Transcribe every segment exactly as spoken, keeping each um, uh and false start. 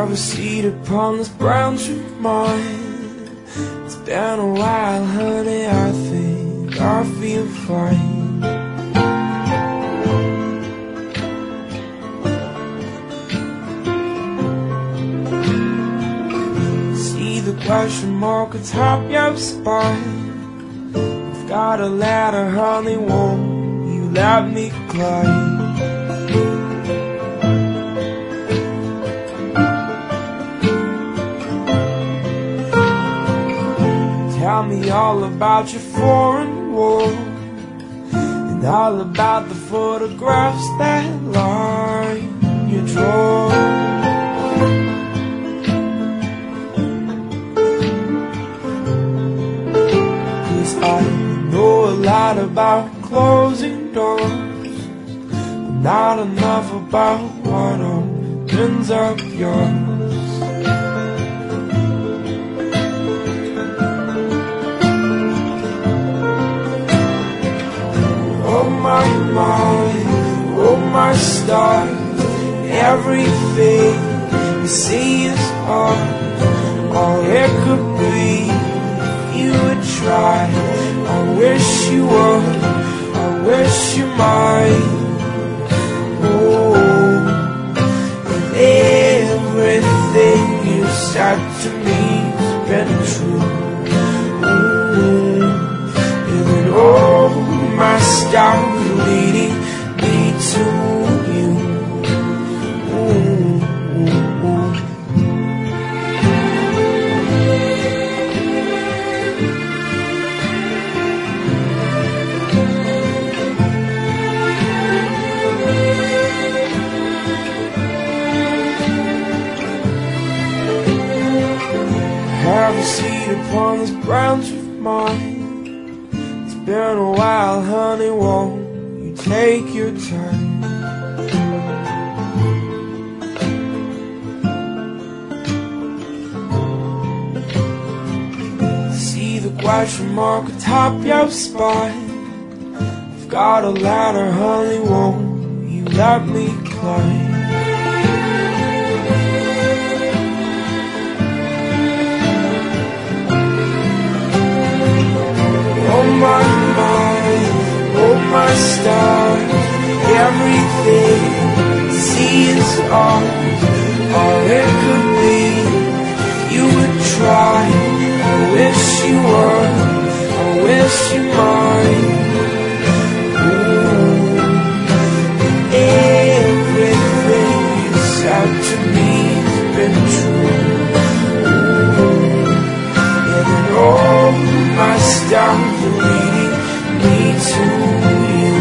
Have a seat upon this branch of mine. It's been a while, honey, I think I feel fine. See the question mark atop your spine. I've got a ladder, honey, won't you let me climb? Tell me all about your foreign war, and all about the photographs that line your drawer. Cause I know a lot about closing doors, but not enough about what opens up yours. Oh my mind, oh my stars, everything you see is art. All it could be if you would try. I wish you would, I wish you might. Oh, and everything you said to me has been true. Oh, and oh, my stars leading me to you. Ooh, ooh, ooh. Have a seat upon this branch of mine. Been a while, honey, won't you take your time? See the question mark atop your spine. I've got a ladder, honey, won't you let me climb? Oh my mind, oh my stars, everything see is art. All it could be, you would try. I wish you would, I wish you might. Ooh, everything you said to me has been true. Ooh, and all my stars leading me to you.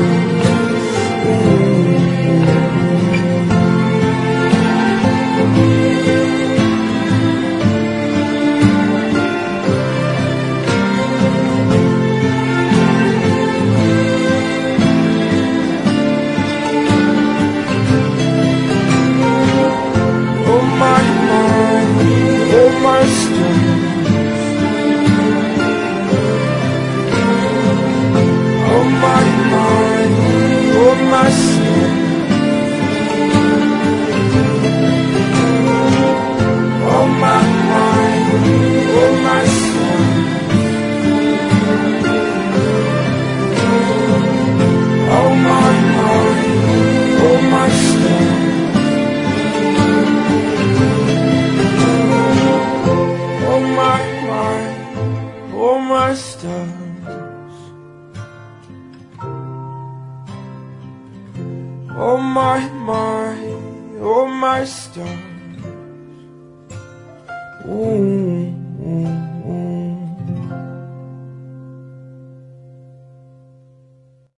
Oh my mind, oh my stars. Oh my mind, oh my soul. Oh my mind, oh my soul. Oh my mind, oh my soul. Oh my mind, oh my stars. Oh my, my, oh my stars. Ooh.